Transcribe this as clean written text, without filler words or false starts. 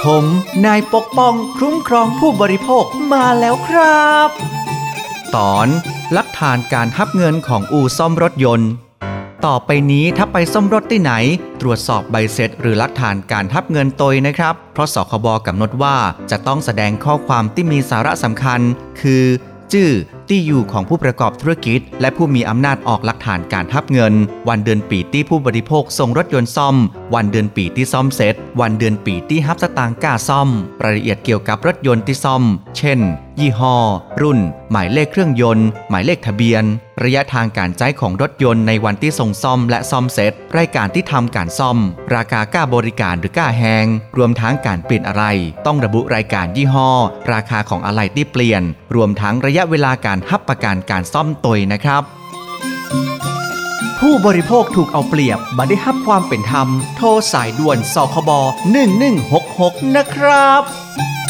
ผมนายปกป้องคุ้มครองผู้บริโภคมาแล้วครับตอนลักฐานการหับเงินของอู่ซ่อมรถยนต์ต่อไปนี้ถ้าไปซ่อมรถที่ไหนตรวจสอบใบเสร็จหรือหลักฐานการหับเงินตยนะครับเพราะสคบ.กำหนดว่าจะต้องแสดงข้อความที่มีสาระสำคัญคือชื่อที่อยู่ของผู้ประกอบธุรกิจและผู้มีอำนาจออกหลักฐานการหับเงินวันเดือนปีที่ผู้บริโภคส่งรถยนต์ซ่อมวันเดือนปีที่ซ่อมเสร็จวันเดือนปีที่หับสตางค์ค่าซ่อมรายละเอียดเกี่ยวกับรถยนต์ที่ซ่อมเช่นยี่ห้อรุ่นหมายเลขเครื่องยนต์หมายเลขทะเบียนระยะทางการใช้ของรถยนต์ในวันที่ส่งซ่อมและซ่อมเสร็จรายการที่ทำการซ่อมราคาค่าบริการหรือค่าแฮงรวมทั้งการเปลี่ยนอะไรต้องระบุรายการยี่ห้อราคาของอะไหล่ที่เปลี่ยนรวมทั้งระยะเวลาการหับประกันการซ่อมตยนะครับผู้บริโภคถูกเอาเปรียบบ่ได้รับความเป็นธรรมโทรสายด่วนสคบ1166นะครับ